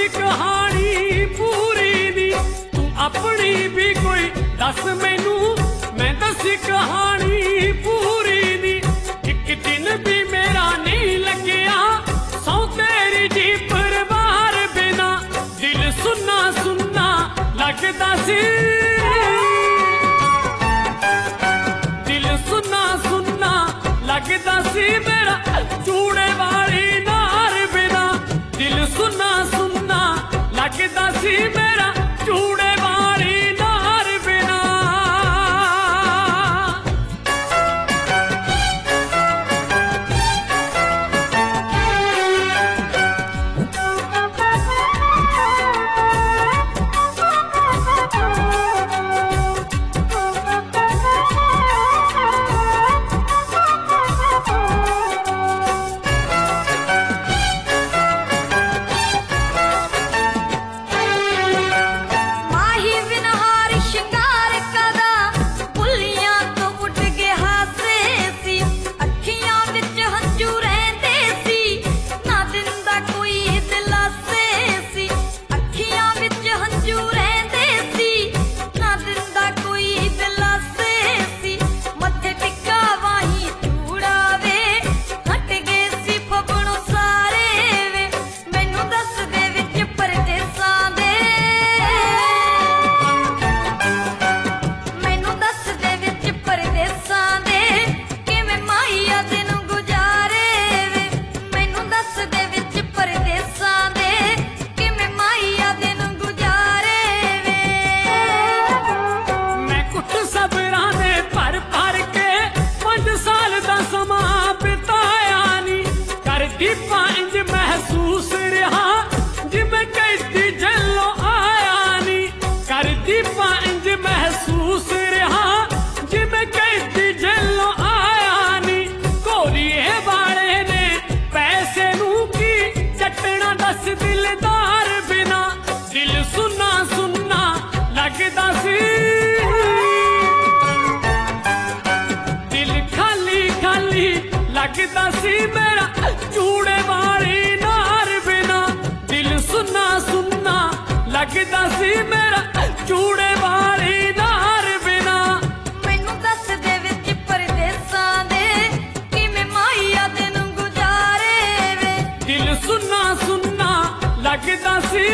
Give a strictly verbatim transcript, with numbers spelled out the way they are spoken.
सी कहानी पूरी दी, तू अपनी भी कोई दस मैनू, मैं दसी कहानी पूरी दी। एक दिन भी मेरा नहीं लग्या सौ तेरी जी परिवार बिना, दिल सुनना सुनना लगदा सी, दिल सुनना सुनना लगदा सी मेरा चूड़े वाली नार बिना, दिल सुनना सुनना लगदा सी मेरा चूड़े वाली नार बिना। इंज महसूस रहा जिमें कैदी जलो आया नी, कर दीपा इंज महसूस रहा जिमें कैदी जलो आया नी। कोरिए वाले ने पैसे नू की चटना दस दिलदार बिना, दिल सुनना सुनना लगदा सी, दिल खाली खाली लगदा सी मेरा चूड़े वाली नार बिना, दिल सुनना सुनना लगदा सी मेरा चूड़े वाली नार बिना। मैनू दस दे विच परदेसां दे किवें माहिया दिन गुजारे वे, दिल सुनना सुनना लगदा सी